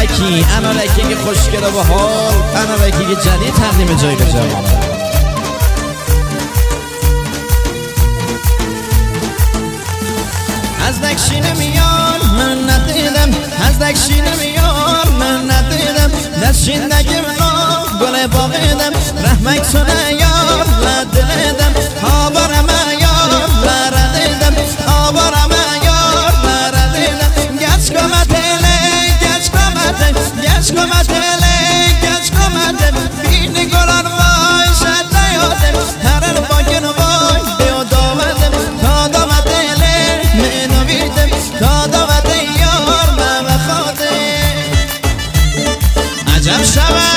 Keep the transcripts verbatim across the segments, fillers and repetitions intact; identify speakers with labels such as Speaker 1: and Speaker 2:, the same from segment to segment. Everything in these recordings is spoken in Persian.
Speaker 1: انارکی انارکی که خوشگل و حال، انارکی که جدید تقدیم جای به جوان. از دکشی نمیار من ندیدم، از دکشی نمیار من ندیدم، دستشین نگیم گل باقیدم، رحمک سنه یار ندیدم، آبارم یار لردیدم، آبارم یار لردیدم. گچ کمتله گچ کمتله گچ کمتله گچ کمتله بینی گلان وای شده یادم، هرن باگن وای بیو دامدم تا دامدله منو بیدم، تا دامده یار من بخواده. عجب شود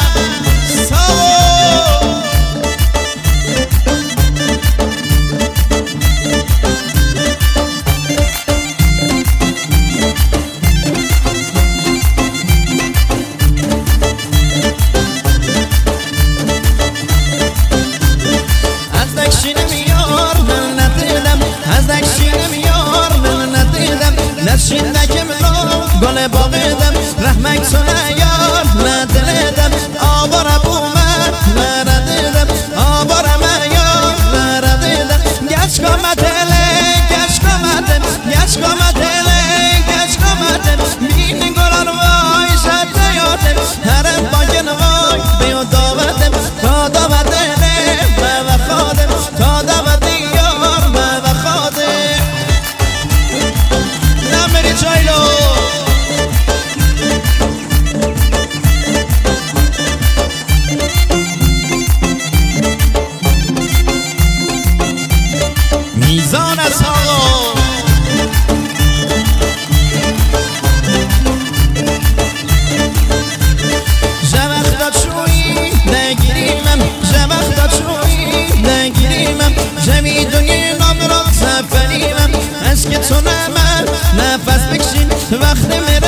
Speaker 1: نشین نکم گل باقیدم، رحمک سنه یار ندیدم، آبارم اومد لردیدم، آبارم یار لردیدم. گچ کمتله گچ کمتله گچ کمتله گچ کمتله بین گلان وای شده یادم، هرم باگن وای بیو داودم تا داودله و بخادم، تا داودی یار و بخادم. میزان از آقا جوخت چوی نگیریمم، جوخت چوی نگیریمم، جمی دوی نام را سفریمم، از که تو نمن نفس بکشین وقت میره